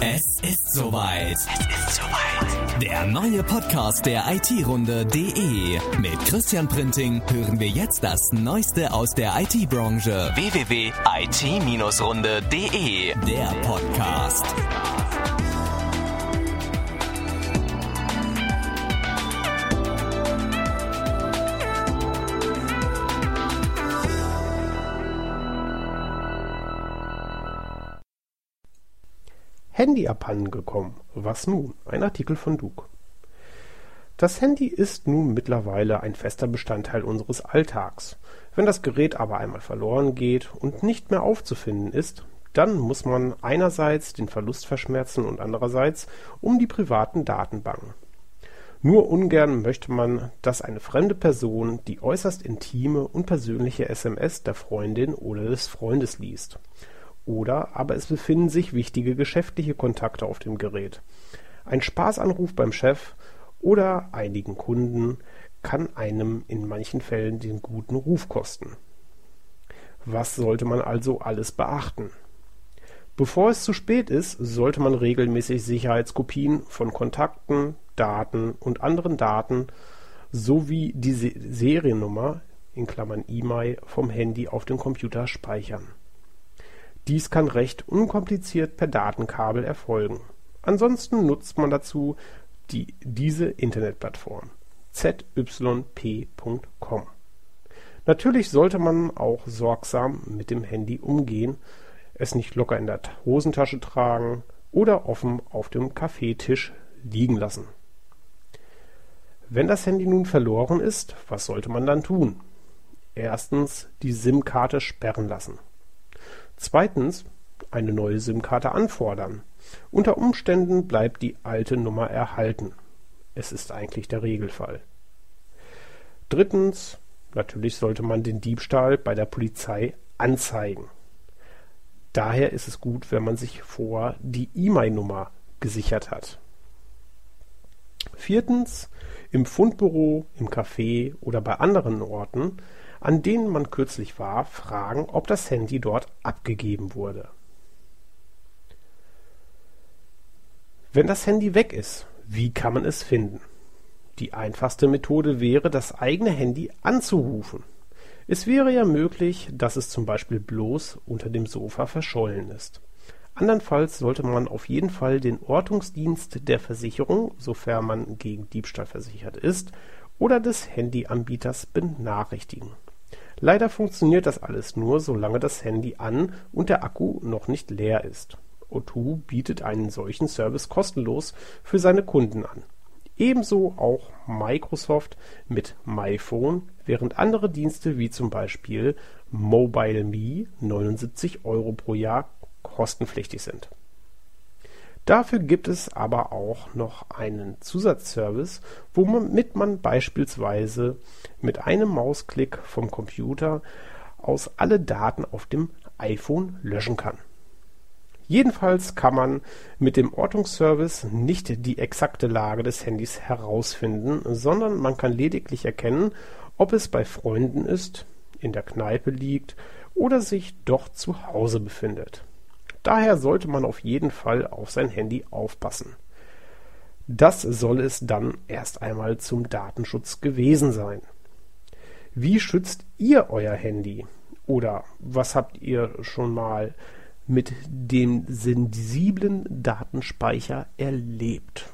Es ist soweit. Der neue Podcast der IT-Runde.de. Mit Christian Printing hören wir jetzt das Neueste aus der IT-Branche. www.it-runde.de. Der Podcast. Handy abhanden gekommen. Was nun? Ein Artikel von Duke. Das Handy ist nun mittlerweile ein fester Bestandteil unseres Alltags. Wenn das Gerät aber einmal verloren geht und nicht mehr aufzufinden ist, dann muss man einerseits den Verlust verschmerzen und andererseits um die privaten Daten bangen. Nur ungern möchte man, dass eine fremde Person die äußerst intime und persönliche SMS der Freundin oder des Freundes liest. Oder aber es befinden sich wichtige geschäftliche Kontakte auf dem Gerät. Ein Spaßanruf beim Chef oder einigen Kunden kann einem in manchen Fällen den guten Ruf kosten. Was sollte man also alles beachten? Bevor es zu spät ist, sollte man regelmäßig Sicherheitskopien von Kontakten, Daten und anderen Daten sowie die Seriennummer (IMEI) vom Handy auf dem Computer speichern. Dies kann recht unkompliziert per Datenkabel erfolgen. Ansonsten nutzt man dazu diese Internetplattform zyp.com. Natürlich sollte man auch sorgsam mit dem Handy umgehen, es nicht locker in der Hosentasche tragen oder offen auf dem Kaffeetisch liegen lassen. Wenn das Handy nun verloren ist, was sollte man dann tun? Erstens, die SIM-Karte sperren lassen. Zweitens, eine neue SIM-Karte anfordern. Unter Umständen bleibt die alte Nummer erhalten. Es ist eigentlich der Regelfall. Drittens, natürlich sollte man den Diebstahl bei der Polizei anzeigen. Daher ist es gut, wenn man sich vorher die IMEI-Nummer gesichert hat. Viertens, im Fundbüro, im Café oder bei anderen Orten, an denen man kürzlich war, fragen, ob das Handy dort abgegeben wurde. Wenn das Handy weg ist, wie kann man es finden? Die einfachste Methode wäre, das eigene Handy anzurufen. Es wäre ja möglich, dass es zum Beispiel bloß unter dem Sofa verschollen ist. Andernfalls sollte man auf jeden Fall den Ortungsdienst der Versicherung, sofern man gegen Diebstahl versichert ist, oder des Handyanbieters benachrichtigen. Leider funktioniert das alles nur, solange das Handy an und der Akku noch nicht leer ist. O2 bietet einen solchen Service kostenlos für seine Kunden an. Ebenso auch Microsoft mit MyPhone, während andere Dienste wie zum Beispiel MobileMe 79 € pro Jahr kostenpflichtig sind. Dafür gibt es aber auch noch einen Zusatzservice, womit man beispielsweise mit einem Mausklick vom Computer aus alle Daten auf dem iPhone löschen kann. Jedenfalls kann man mit dem Ortungsservice nicht die exakte Lage des Handys herausfinden, sondern man kann lediglich erkennen, ob es bei Freunden ist, in der Kneipe liegt oder sich doch zu Hause befindet. Daher sollte man auf jeden Fall auf sein Handy aufpassen. Das soll es dann erst einmal zum Datenschutz gewesen sein. Wie schützt ihr euer Handy? Oder was habt ihr schon mal mit dem sensiblen Datenspeicher erlebt?